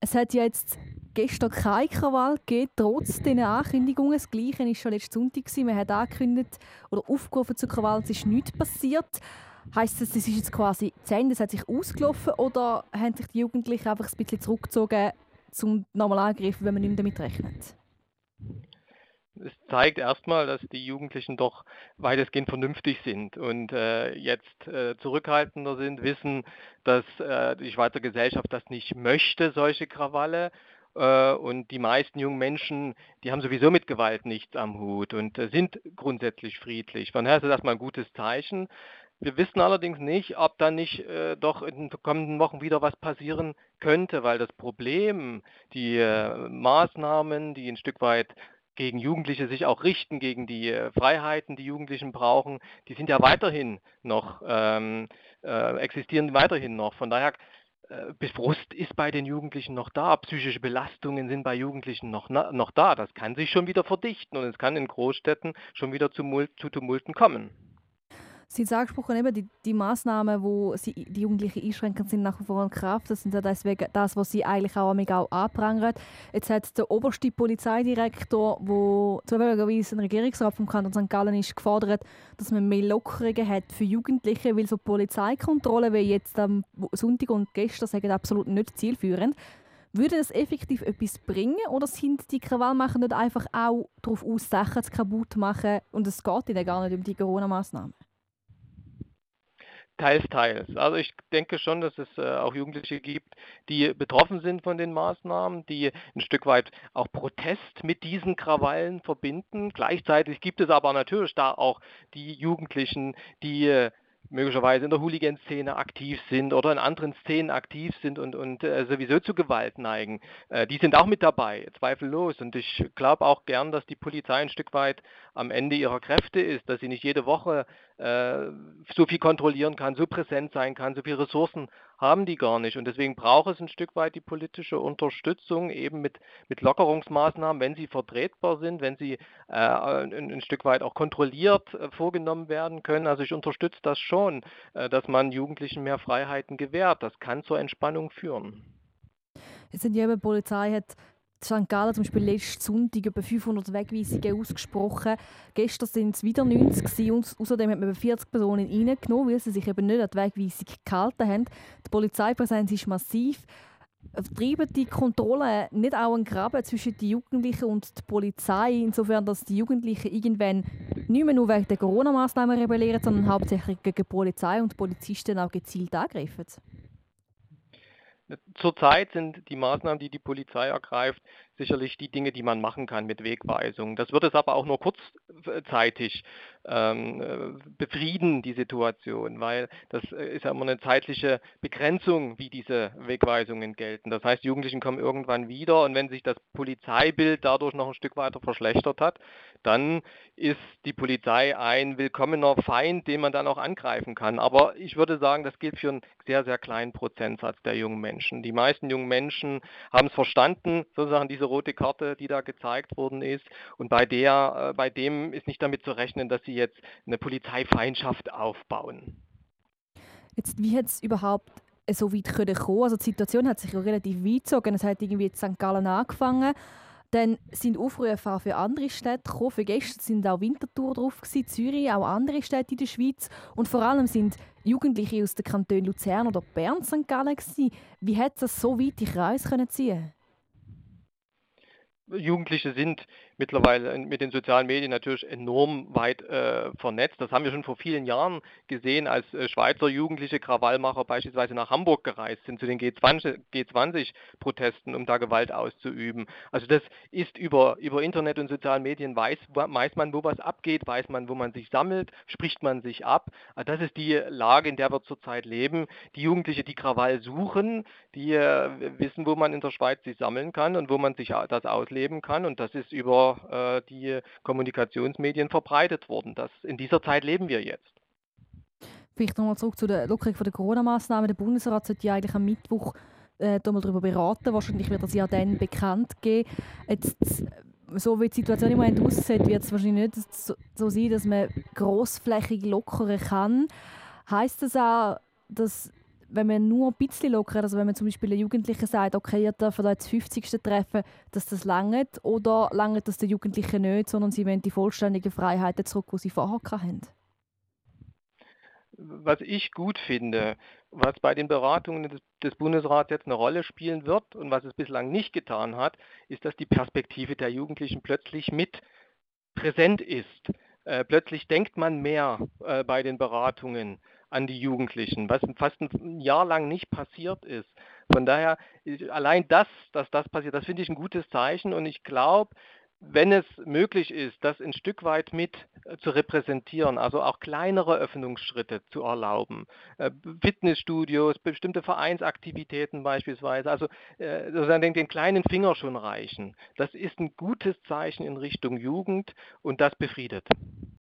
Es hat ja jetzt gestern keinen Krawall gegeben, trotz diesen Ankündigungen. Das Gleiche war schon letzten Sonntag. Man hat angekündigt oder aufgerufen zu Krawall, es ist nichts passiert. Heisst das, es ist jetzt quasi zu Ende, es hat sich ausgelaufen oder haben sich die Jugendlichen einfach ein bisschen zurückgezogen zum normalen Angriff, wenn man nicht mehr damit rechnet? Es zeigt erstmal, dass die Jugendlichen doch weitestgehend vernünftig sind und jetzt zurückhaltender sind, wissen, dass die Schweizer Gesellschaft das nicht möchte, solche Krawalle. Und die meisten jungen Menschen, die haben sowieso mit Gewalt nichts am Hut und sind grundsätzlich friedlich. Von daher ist das erstmal ein gutes Zeichen. Wir wissen allerdings nicht, ob da nicht doch in den kommenden Wochen wieder was passieren könnte, weil das Problem, die Maßnahmen, die ein Stück weit gegen Jugendliche sich auch richten, gegen die Freiheiten, die Jugendlichen brauchen, die sind ja weiterhin noch, existieren weiterhin noch. Von daher, Frust ist bei den Jugendlichen noch da, psychische Belastungen sind bei Jugendlichen noch da. Das kann sich schon wieder verdichten und es kann in Großstädten schon wieder zu Tumulten kommen. Sie haben es angesprochen, eben die Massnahmen, wo sie die Jugendlichen einschränken, sind nach wie vor in Kraft. Das sind ja deswegen das, was sie eigentlich auch anprangern. Jetzt hat der oberste Polizeidirektor, der zufälligerweise ein Regierungsrat vom Kanton St. Gallen ist, gefordert, dass man mehr Lockerungen hat für Jugendliche, weil so Polizeikontrollen wie jetzt am Sonntag und gestern sagen absolut nicht zielführend. Würde das effektiv etwas bringen oder sind die Krawallmacher nicht einfach auch darauf aus, Sachen zu kaputt zu machen und es geht ihnen gar nicht um die Corona-Massnahmen? Teils, teils. Also ich denke schon, dass es auch Jugendliche gibt, die betroffen sind von den Maßnahmen, die ein Stück weit auch Protest mit diesen Krawallen verbinden. Gleichzeitig gibt es aber natürlich da auch die Jugendlichen, die möglicherweise in der Hooligan-Szene aktiv sind oder in anderen Szenen aktiv sind und sowieso zu Gewalt neigen. Die sind auch mit dabei, zweifellos. Und ich glaube auch gern, dass die Polizei ein Stück weit am Ende ihrer Kräfte ist, dass sie nicht jede Woche äh, so viel kontrollieren kann, so präsent sein kann, so viele Ressourcen haben die gar nicht. Und deswegen braucht es ein Stück weit die politische Unterstützung eben mit Lockerungsmaßnahmen, wenn sie vertretbar sind, wenn sie ein Stück weit auch kontrolliert vorgenommen werden können. Also ich unterstütze das schon, dass man Jugendlichen mehr Freiheiten gewährt. Das kann zur Entspannung führen. Jetzt sind ja eben, die Polizei hat St. Gallen zum Beispiel letzten Sonntag über 500 Wegweisungen ausgesprochen. Gestern waren es wieder 90 gewesen, und außerdem hat man über 40 Personen reingenommen, weil sie sich eben nicht an die Wegweisung gehalten haben. Die Polizeipräsenz ist massiv. Treiben die Kontrollen nicht auch einen Graben zwischen den Jugendlichen und der Polizei, insofern, dass die Jugendlichen irgendwann nicht mehr nur wegen der Corona-Massnahmen rebellieren, sondern hauptsächlich gegen die Polizei und die Polizisten auch gezielt angreifen? Zurzeit sind die Maßnahmen, die die Polizei ergreift, sicherlich die Dinge, die man machen kann mit Wegweisung. Das wird es aber auch nur kurzzeitig befrieden, die Situation, weil das ist ja immer eine zeitliche Begrenzung, wie diese Wegweisungen gelten. Das heißt, Jugendlichen kommen irgendwann wieder und wenn sich das Polizeibild dadurch noch ein Stück weiter verschlechtert hat, dann ist die Polizei ein willkommener Feind, den man dann auch angreifen kann. Aber ich würde sagen, das gilt für einen sehr, sehr kleinen Prozentsatz der jungen Menschen. Die meisten jungen Menschen haben es verstanden, sozusagen diese rote Karte, die da gezeigt worden ist. Und bei dem ist nicht damit zu rechnen, dass sie jetzt eine Polizeifeindschaft aufbauen. Jetzt, wie hat es überhaupt so weit können kommen? Also die Situation hat sich ja relativ weit gezogen. Es hat irgendwie in St. Gallen angefangen. Dann sind Aufrufe auch für andere Städte gekommen. Für gestern sind auch Winterthur drauf, Zürich, auch andere Städte in der Schweiz. Und vor allem sind Jugendliche aus den Kantonen Luzern oder Bern St. Gallen gewesen. Wie hat das so weit in Kreis können ziehen? Jugendliche sind mittlerweile mit den sozialen Medien natürlich enorm weit vernetzt. Das haben wir schon vor vielen Jahren gesehen, als Schweizer jugendliche Krawallmacher beispielsweise nach Hamburg gereist sind zu den G20-Protesten, um da Gewalt auszuüben. Also das ist über Internet und sozialen Medien weiß man, wo was abgeht, weiß man, wo man sich sammelt, spricht man sich ab. Also das ist die Lage, in der wir zurzeit leben. Die Jugendliche, die Krawall suchen, die wissen, wo man in der Schweiz sich sammeln kann und wo man sich das ausleben kann. Und das ist über die Kommunikationsmedien verbreitet worden. In dieser Zeit leben wir jetzt. Vielleicht nochmal zurück zu der Lockerung der Corona-Massnahmen. Der Bundesrat sollte ja eigentlich am Mittwoch darüber beraten. Wahrscheinlich wird das ja dann bekannt geben. Jetzt, so wie die Situation im Moment aussieht, wird es wahrscheinlich nicht so sein, dass man grossflächig lockern kann. Heißt das auch, dass wenn man nur ein bisschen lockert, also wenn man zum Beispiel den Jugendlichen sagt, okay, ihr dürft euch das 50. treffen, dass das langt, oder langt das den Jugendlichen nicht, sondern sie wollen die vollständigen Freiheiten zurück, die sie vorher hatten? Was ich gut finde, was bei den Beratungen des Bundesrats jetzt eine Rolle spielen wird und was es bislang nicht getan hat, ist, dass die Perspektive der Jugendlichen plötzlich mit präsent ist. Plötzlich denkt man mehr bei den Beratungen an die Jugendlichen, was fast ein Jahr lang nicht passiert ist. Von daher, allein dass das passiert, das finde ich ein gutes Zeichen und ich glaube, wenn es möglich ist, das ein Stück weit mit zu repräsentieren, also auch kleinere Öffnungsschritte zu erlauben, Fitnessstudios, bestimmte Vereinsaktivitäten beispielsweise, also sozusagen den kleinen Finger schon reichen. Das ist ein gutes Zeichen in Richtung Jugend und das befriedet.